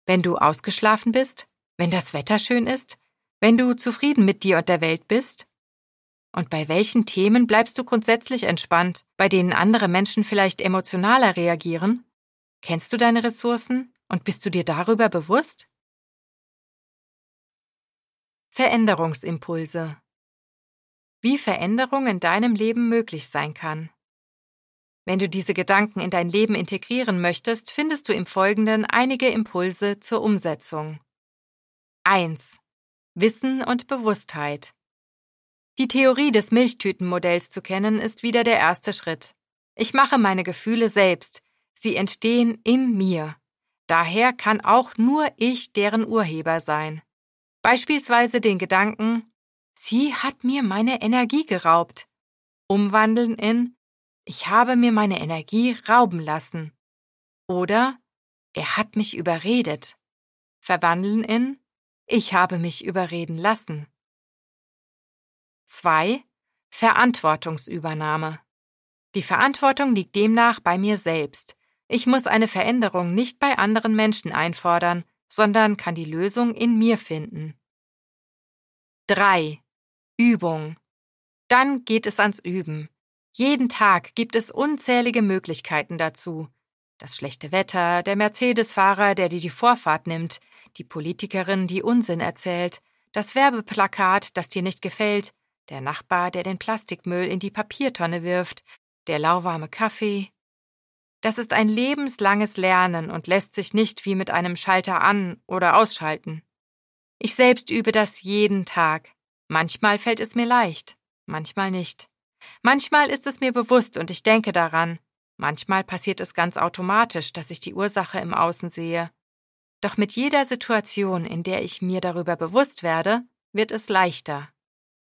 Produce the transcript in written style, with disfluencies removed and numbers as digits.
Wenn du ausgeschlafen bist? Wenn das Wetter schön ist? Wenn du zufrieden mit dir und der Welt bist? Und bei welchen Themen bleibst du grundsätzlich entspannt, bei denen andere Menschen vielleicht emotionaler reagieren? Kennst du deine Ressourcen und bist du dir darüber bewusst? Veränderungsimpulse. Wie Veränderung in deinem Leben möglich sein kann. Wenn du diese Gedanken in dein Leben integrieren möchtest, findest du im Folgenden einige Impulse zur Umsetzung. 1. Wissen und Bewusstheit. Die Theorie des Milchtütenmodells zu kennen, ist wieder der erste Schritt. Ich mache meine Gefühle selbst. Sie entstehen in mir. Daher kann auch nur ich deren Urheber sein. Beispielsweise den Gedanken, sie hat mir meine Energie geraubt. Umwandeln in, ich habe mir meine Energie rauben lassen. Oder, er hat mich überredet. Verwandeln in, ich habe mich überreden lassen. 2. Verantwortungsübernahme. Die Verantwortung liegt demnach bei mir selbst. Ich muss eine Veränderung nicht bei anderen Menschen einfordern, sondern kann die Lösung in mir finden. 3. Übung. Dann geht es ans Üben. Jeden Tag gibt es unzählige Möglichkeiten dazu. Das schlechte Wetter, der Mercedes-Fahrer, der dir die Vorfahrt nimmt, die Politikerin, die Unsinn erzählt, das Werbeplakat, das dir nicht gefällt, der Nachbar, der den Plastikmüll in die Papiertonne wirft, der lauwarme Kaffee. Das ist ein lebenslanges Lernen und lässt sich nicht wie mit einem Schalter an- oder ausschalten. Ich selbst übe das jeden Tag. Manchmal fällt es mir leicht, manchmal nicht. Manchmal ist es mir bewusst und ich denke daran. Manchmal passiert es ganz automatisch, dass ich die Ursache im Außen sehe. Doch mit jeder Situation, in der ich mir darüber bewusst werde, wird es leichter.